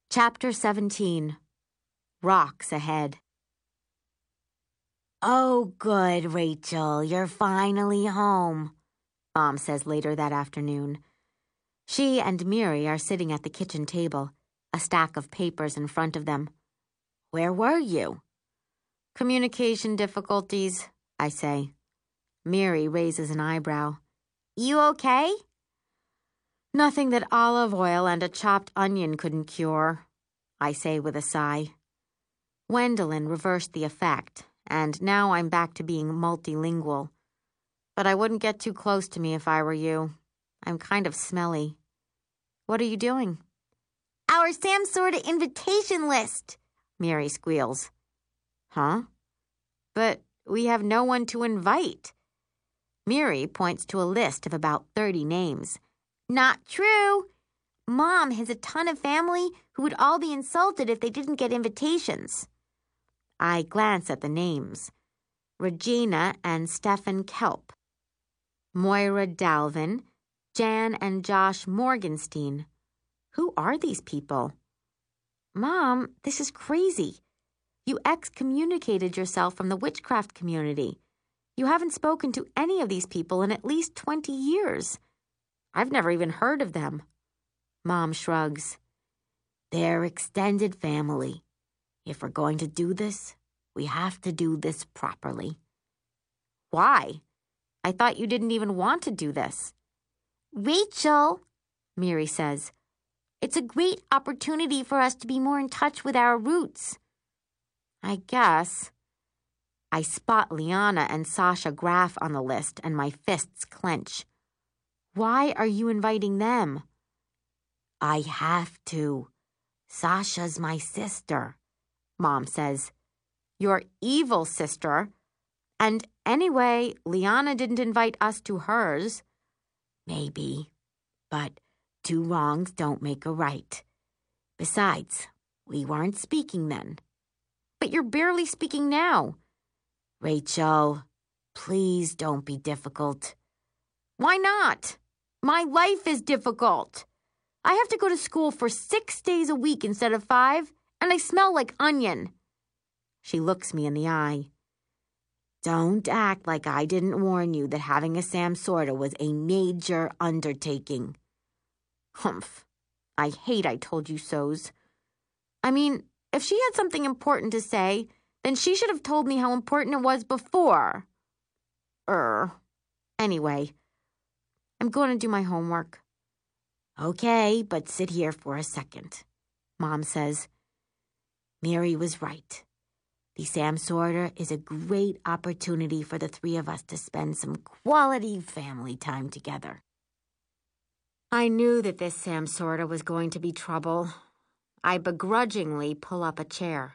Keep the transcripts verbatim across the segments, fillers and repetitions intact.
Chapter seventeen. Rocks Ahead. "Oh, good, Rachel, you're finally home," Mom says later that afternoon. She and Miri are sitting at the kitchen table, a stack of papers in front of them. "Where were you?" "Communication difficulties," I say. Miri raises an eyebrow. "You okay?" "Nothing that olive oil and a chopped onion couldn't cure," I say with a sigh. Gwendolyn reversed the effect, and now I'm back to being multilingual. But I wouldn't get too close to me if I were you. I'm kind of smelly. What are you doing? "Our Sam Sorta invitation list," Miri squeals. Huh? But we have no one to invite. Miri points to a list of about thirty names. "Not true. Mom has a ton of family who would all be insulted if they didn't get invitations." I glance at the names. Regina and Stefan Kelp. Moira Dalvin, Jan and Josh Morgenstein. Who are these people? Mom, this is crazy. You excommunicated yourself from the witchcraft community. You haven't spoken to any of these people in at least twenty years. I've never even heard of them. Mom shrugs. "They're extended family. If we're going to do this, we have to do this properly." "Why? I thought you didn't even want to do this." "Rachel," Miri says, "it's a great opportunity for us to be more in touch with our roots." "I guess." I spot Liana and Sasha Graf on the list, and my fists clench. "Why are you inviting them?" "I have to. Sasha's my sister," Mom says. "Your evil sister. And anyway, Liana didn't invite us to hers." "Maybe, but two wrongs don't make a right. Besides, we weren't speaking then." "But you're barely speaking now." "Rachel, please don't be difficult." "Why not? My life is difficult. I have to go to school for six days a week instead of five, and I smell like onion." She looks me in the eye. "Don't act like I didn't warn you that having a Sam Sorta was a major undertaking." Humph. I hate I told you so's. I mean, if she had something important to say, then she should have told me how important it was before. Er. Anyway, I'm going to do my homework. "Okay, but sit here for a second," Mom says. "Miri was right. The Sam Sorta is a great opportunity for the three of us to spend some quality family time together." I knew that this Sam Sorta was going to be trouble. I begrudgingly pull up a chair.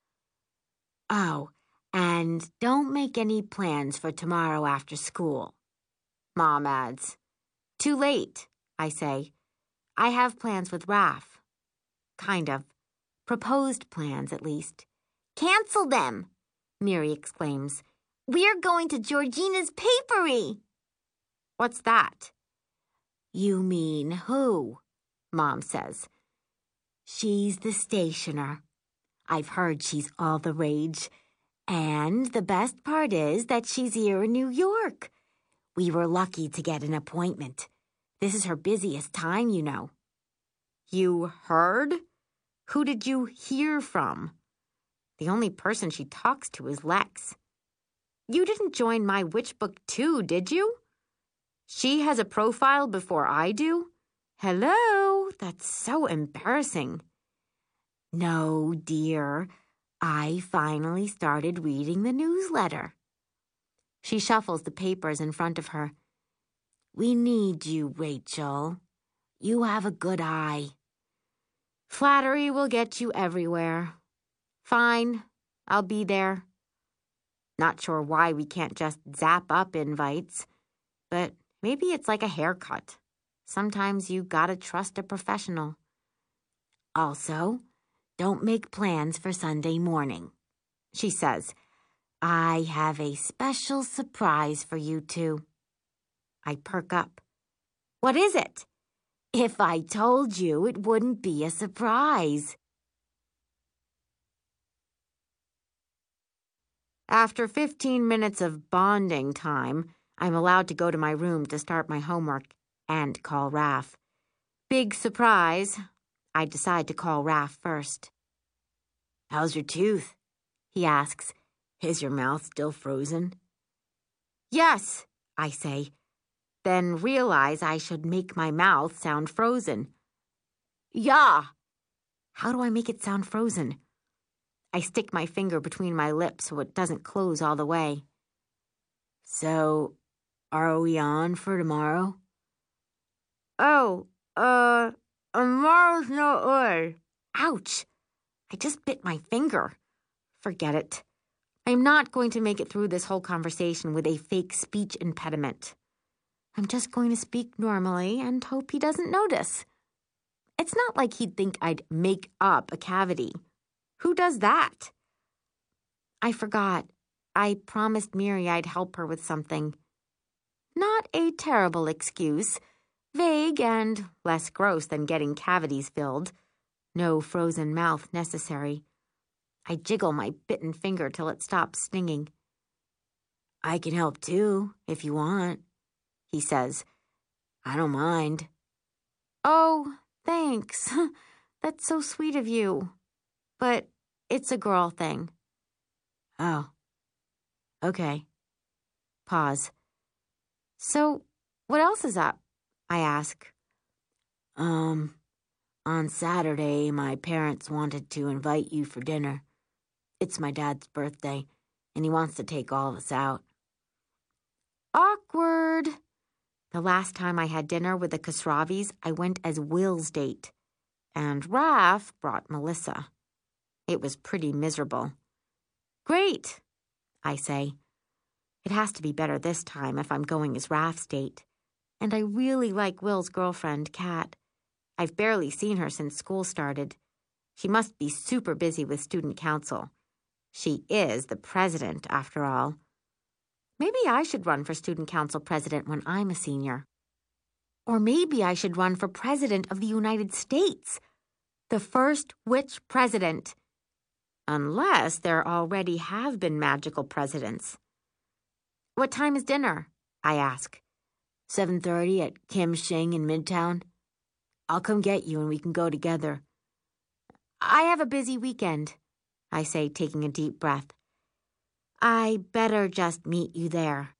"Oh, and don't make any plans for tomorrow after school," Mom adds. "Too late," I say. "I have plans with Raph." Kind of. Proposed plans, at least. "Cancel them," Miri exclaims. "We're going to Georgina's papery." "What's that?" "You mean who?" Mom says. "She's the stationer. I've heard she's all the rage. And the best part is that she's here in New York. We were lucky to get an appointment. This is her busiest time, you know." "You heard? Who did you hear from?" The only person she talks to is Lex. "You didn't join my witch book too, did you? She has a profile before I do? Hello? That's so embarrassing." "No, dear. I finally started reading the newsletter." She shuffles the papers in front of her. "We need you, Rachel. You have a good eye." "Flattery will get you everywhere. Fine, I'll be there. Not sure why we can't just zap up invites, but maybe it's like a haircut. Sometimes you gotta trust a professional." "Also, don't make plans for Sunday morning," she says. "I have a special surprise for you two." I perk up. "What is it?" "If I told you, it wouldn't be a surprise." After fifteen minutes of bonding time, I'm allowed to go to my room to start my homework and call Raph. Big surprise, I decide to call Raph first. "How's your tooth?" he asks. "Is your mouth still frozen?" "Yes," I say, then realize I should make my mouth sound frozen. "Yeah." How do I make it sound frozen? I stick my finger between my lips so it doesn't close all the way. "So, are we on for tomorrow?" "Oh, uh, tomorrow's no good." Ouch! I just bit my finger. Forget it. I'm not going to make it through this whole conversation with a fake speech impediment. I'm just going to speak normally and hope he doesn't notice. It's not like he'd think I'd make up a cavity. Who does that? I forgot. I promised Miri I'd help her with something. Not a terrible excuse. Vague and less gross than getting cavities filled. No frozen mouth necessary. I jiggle my bitten finger till it stops stinging. "I can help too, if you want," he says. "I don't mind." "Oh, thanks. That's so sweet of you. But it's a girl thing." "Oh, okay." Pause. "So, what else is up?" I ask. Um, on Saturday, my parents wanted to invite you for dinner. It's my dad's birthday, and he wants to take all of us out." Awkward. The last time I had dinner with the Khosravis, I went as Will's date, and Raph brought Melissa. It was pretty miserable. "Great," I say. It has to be better this time if I'm going as Raph's date. And I really like Will's girlfriend, Kat. I've barely seen her since school started. She must be super busy with student council. She is the president, after all. Maybe I should run for student council president when I'm a senior. Or maybe I should run for president of the United States. The first witch president. Unless there already have been magical presidents. "What time is dinner?" I ask. seven thirty at Kim Shing in Midtown. I'll come get you and we can go together." "I have a busy weekend," I say, taking a deep breath. "I better just meet you there."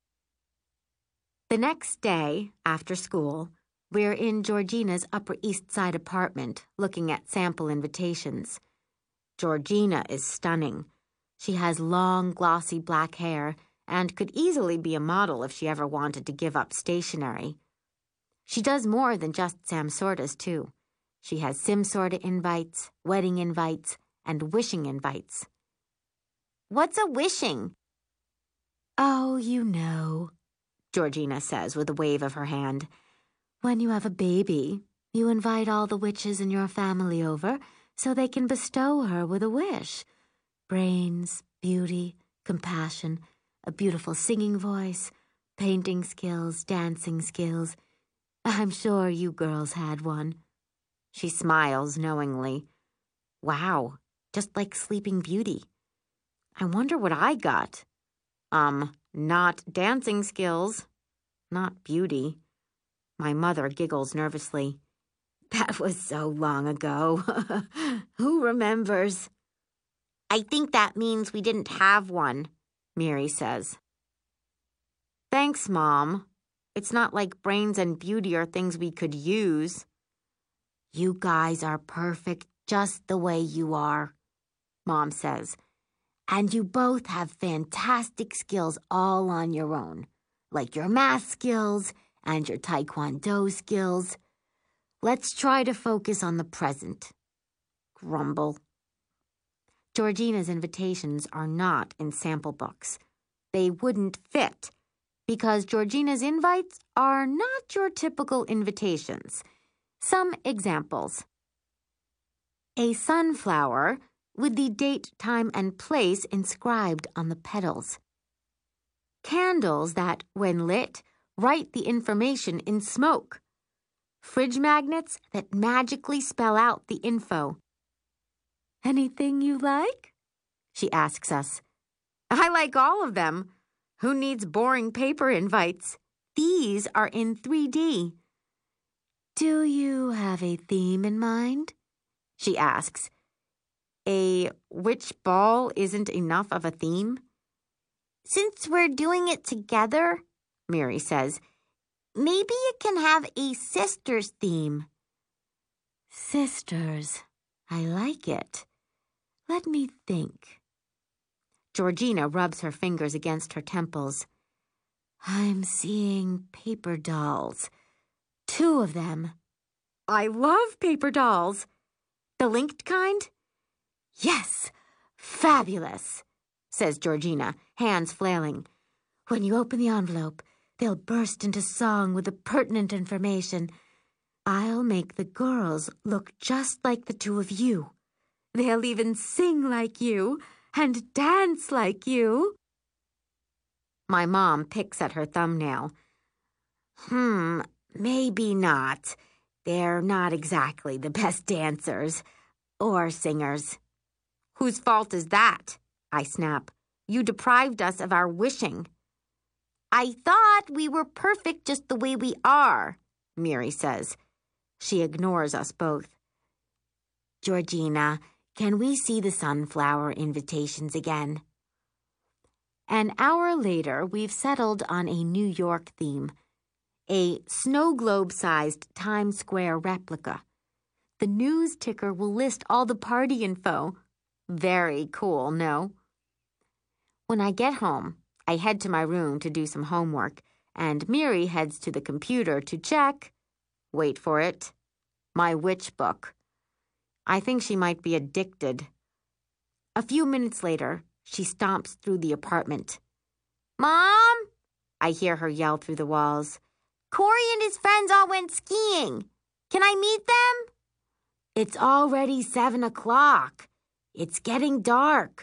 The next day, after school, we're in Georgina's Upper East Side apartment looking at sample invitations. Georgina is stunning. She has long, glossy black hair and could easily be a model if she ever wanted to give up stationery. She does more than just Samsortas, too. She has Simsorta invites, wedding invites, and wishing invites. "What's a wishing?" "Oh, you know," Georgina says with a wave of her hand. "When you have a baby, you invite all the witches in your family over so they can bestow her with a wish. Brains, beauty, compassion, a beautiful singing voice, painting skills, dancing skills. I'm sure you girls had one." She smiles knowingly. Wow, just like Sleeping Beauty. I wonder what I got. Um, not dancing skills. Not beauty. My mother giggles nervously. "That was so long ago. Who remembers?" "I think that means we didn't have one," Miri says. "Thanks, Mom. It's not like brains and beauty are things we could use." "You guys are perfect just the way you are," Mom says. "And you both have fantastic skills all on your own, like your math skills and your taekwondo skills. Let's try to focus on the present." Grumble. Georgina's invitations are not in sample books. They wouldn't fit, because Georgina's invites are not your typical invitations. Some examples. A sunflower with the date, time, and place inscribed on the petals. Candles that, when lit, write the information in smoke. Fridge magnets that magically spell out the info. "Anything you like?" she asks us. I like all of them. Who needs boring paper invites? These are in three D. Do you have a theme in mind? She asks. A which ball isn't enough of a theme? Since we're doing it together, Mary says, maybe it can have a sisters theme. Sisters. I like it. Let me think. Georgina rubs her fingers against her temples. I'm seeing paper dolls. Two of them. I love paper dolls. The linked kind? Yes, fabulous, says Georgina, hands flailing. When you open the envelope, they'll burst into song with the pertinent information. I'll make the girls look just like the two of you. They'll even sing like you and dance like you. My mom picks at her thumbnail. Hmm, maybe not. They're not exactly the best dancers or singers. Whose fault is that? I snap. You deprived us of our wishing. I thought we were perfect just the way we are, Mary says. She ignores us both. Georgina, can we see the sunflower invitations again? An hour later, we've settled on a New York theme. A snow globe-sized Times Square replica. The news ticker will list all the party info. Very cool, no? When I get home, I head to my room to do some homework, and Miri heads to the computer to check, wait for it, my witch book. I think she might be addicted. A few minutes later, she stomps through the apartment. Mom! I hear her yell through the walls. Corey and his friends all went skiing. Can I meet them? It's already seven o'clock. It's getting dark.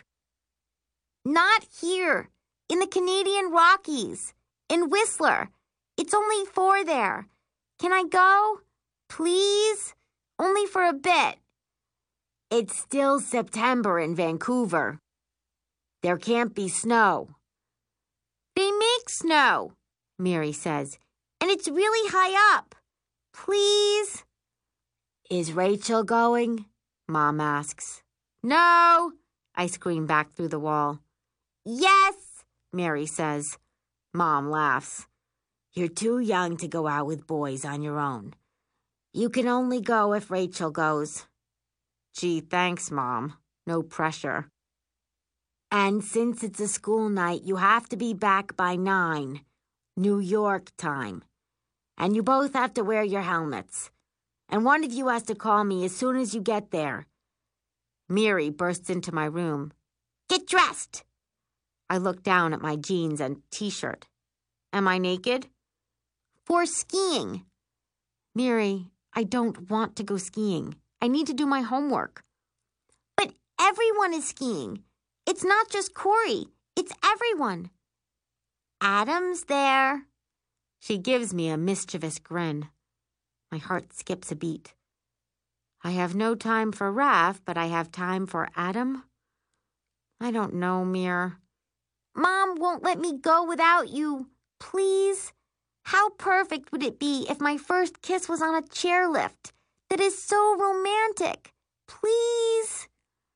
Not here. In the Canadian Rockies. In Whistler. It's only four there. Can I go? Please? Only for a bit. It's still September in Vancouver. There can't be snow. They make snow, Mary says, and it's really high up. Please? Is Rachel going? Mom asks. No, I scream back through the wall. Yes, Mary says. Mom laughs. You're too young to go out with boys on your own. You can only go if Rachel goes. Gee, thanks, Mom. No pressure. And since it's a school night, you have to be back by nine, New York time. And you both have to wear your helmets. And one of you has to call me as soon as you get there. Miri bursts into my room. Get dressed! I look down at my jeans and t-shirt. Am I naked? For skiing. Miri, I don't want to go skiing. I need to do my homework. But everyone is skiing. It's not just Corey. It's everyone. Adam's there. She gives me a mischievous grin. My heart skips a beat. I have no time for Raph, but I have time for Adam? I don't know, Mir. Mom won't let me go without you. Please? How perfect would it be if my first kiss was on a chairlift? That is so romantic. Please?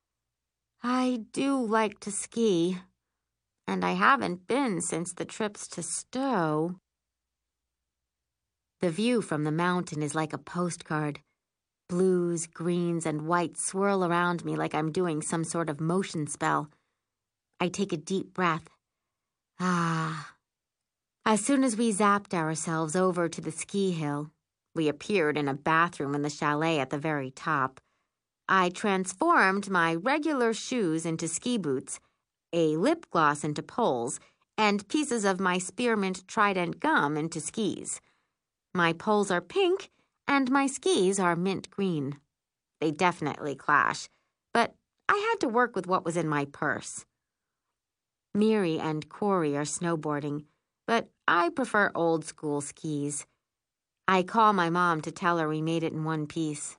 I do like to ski, and I haven't been since the trips to Stowe. The view from the mountain is like a postcard. Blues, greens, and whites swirl around me like I'm doing some sort of motion spell. I take a deep breath. Ah. As soon as we zapped ourselves over to the ski hill, we appeared in a bathroom in the chalet at the very top. I transformed my regular shoes into ski boots, a lip gloss into poles, and pieces of my spearmint trident gum into skis. My poles are pink, and my skis are mint green. They definitely clash, but I had to work with what was in my purse. Miri and Corey are snowboarding, but I prefer old-school skis. I call my mom to tell her we made it in one piece.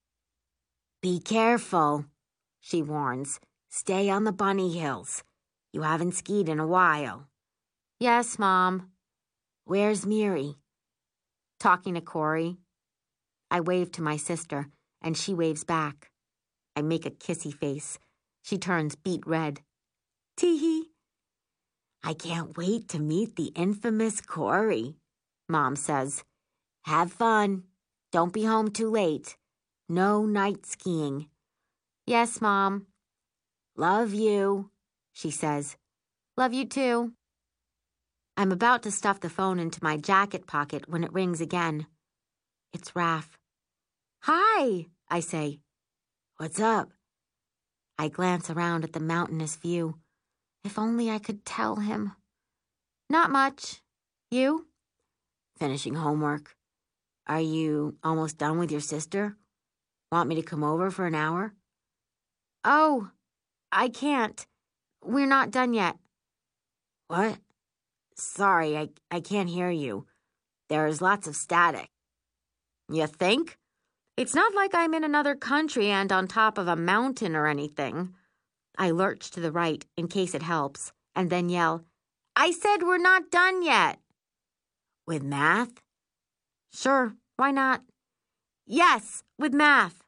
Be careful, she warns. Stay on the bunny hills. You haven't skied in a while. Yes, Mom. Where's Miri? Talking to Corey. I wave to my sister, and she waves back. I make a kissy face. She turns beet red. Tee-hee. I can't wait to meet the infamous Corey, Mom says. Have fun. Don't be home too late. No night skiing. Yes, Mom. Love you, she says. Love you too. I'm about to stuff the phone into my jacket pocket when it rings again. It's Raph. Hi, I say. What's up? I glance around at the mountainous view. If only I could tell him. Not much. You? Finishing homework. Are you almost done with your sister? Want me to come over for an hour? Oh, I can't. We're not done yet. What? Sorry, I, I can't hear you. There's lots of static. You think? It's not like I'm in another country and on top of a mountain or anything. I lurch to the right in case it helps, and then yell, I said we're not done yet. With math? Sure, why not? Yes, with math.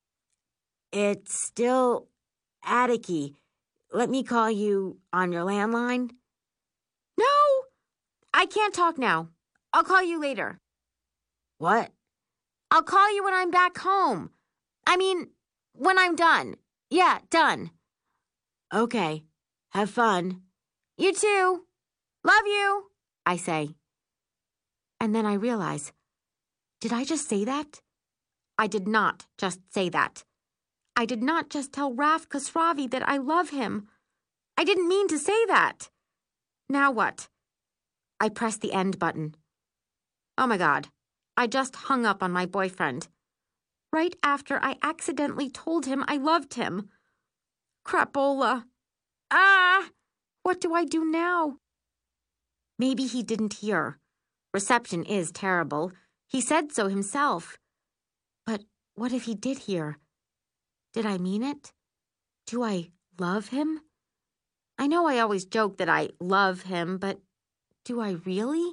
It's still attic-y. Let me call you on your landline? No, I can't talk now. I'll call you later. What? I'll call you when I'm back home. I mean, when I'm done. Yeah, done. Okay. Have fun. You too. Love you, I say. And then I realize, did I just say that? I did not just say that. I did not just tell Raf Khosravi that I love him. I didn't mean to say that. Now what? I press the end button. Oh my God, I just hung up on my boyfriend. Right after I accidentally told him I loved him. Crapola. Ah! What do I do now? Maybe he didn't hear. Reception is terrible. He said so himself. But what if he did hear? Did I mean it? Do I love him? I know I always joke that I love him, but do I really?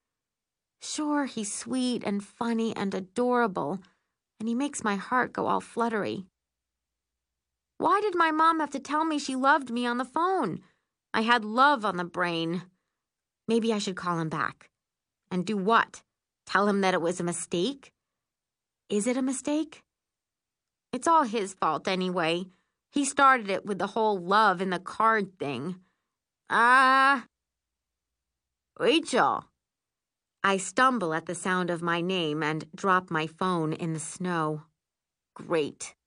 Sure, he's sweet and funny and adorable, and he makes my heart go all fluttery. Why did my mom have to tell me she loved me on the phone? I had love on the brain. Maybe I should call him back. And do what? Tell him that it was a mistake? Is it a mistake? It's all his fault anyway. He started it with the whole love in the card thing. Ah. Rachel. I stumble at the sound of my name and drop my phone in the snow. Great.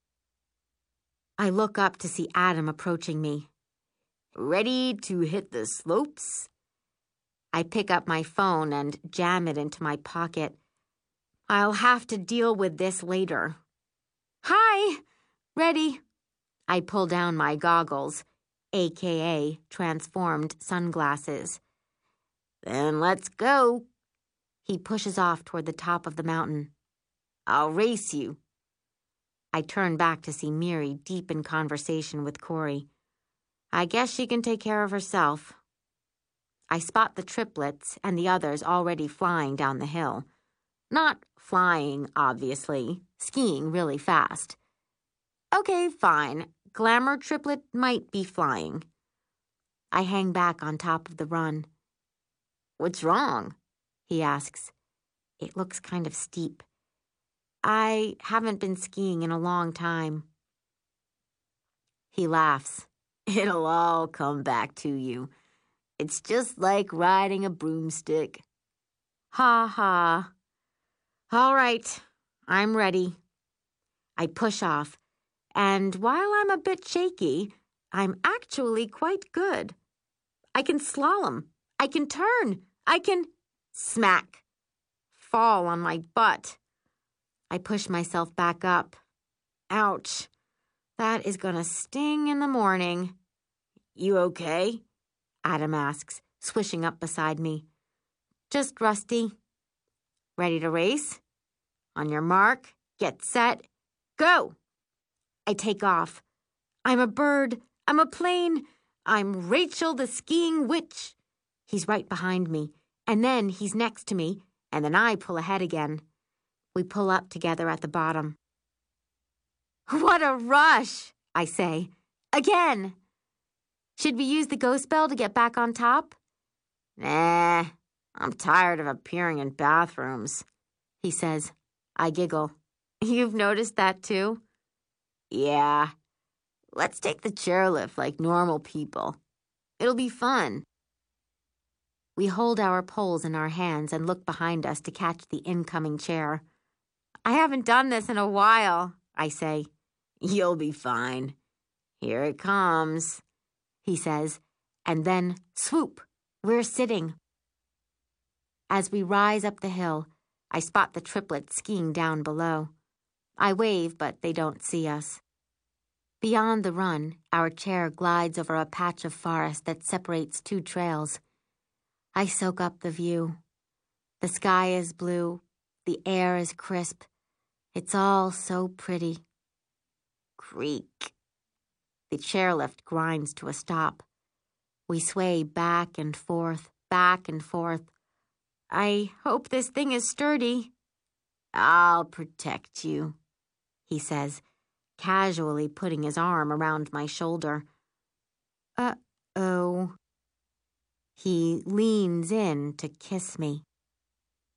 I look up to see Adam approaching me. Ready to hit the slopes? I pick up my phone and jam it into my pocket. I'll have to deal with this later. Hi! Ready. I pull down my goggles, aka transformed sunglasses. Then let's go. He pushes off toward the top of the mountain. I'll race you. I turn back to see Miri deep in conversation with Corey. I guess she can take care of herself. I spot the triplets and the others already flying down the hill. Not flying, obviously, skiing really fast. Okay, fine. Glamour triplet might be flying. I hang back on top of the run. What's wrong? He asks. It looks kind of steep. I haven't been skiing in a long time. He laughs. It'll all come back to you. It's just like riding a broomstick. Ha ha. All right, I'm ready. I push off, and while I'm a bit shaky, I'm actually quite good. I can slalom. I can turn. I can smack. Fall on my butt. I push myself back up. Ouch. That is gonna sting in the morning. You okay? Adam asks, swishing up beside me. Just rusty. Ready to race? On your mark, get set, go! I take off. I'm a bird. I'm a plane. I'm Rachel the skiing witch. He's right behind me, and then he's next to me, and then I pull ahead again. We pull up together at the bottom. What a rush, I say. Again. Should we use the ghost bell to get back on top? Nah, I'm tired of appearing in bathrooms, he says. I giggle. You've noticed that too? Yeah. Let's take the chairlift like normal people. It'll be fun. We hold our poles in our hands and look behind us to catch the incoming chair. I haven't done this in a while, I say. You'll be fine. Here it comes, he says, and then, swoop, we're sitting. As we rise up the hill, I spot the triplets skiing down below. I wave, but they don't see us. Beyond the run, our chair glides over a patch of forest that separates two trails. I soak up the view. The sky is blue. The air is crisp. It's all so pretty. Creak. The chairlift grinds to a stop. We sway back and forth, back and forth. I hope this thing is sturdy. I'll protect you, he says, casually putting his arm around my shoulder. Uh-oh. He leans in to kiss me.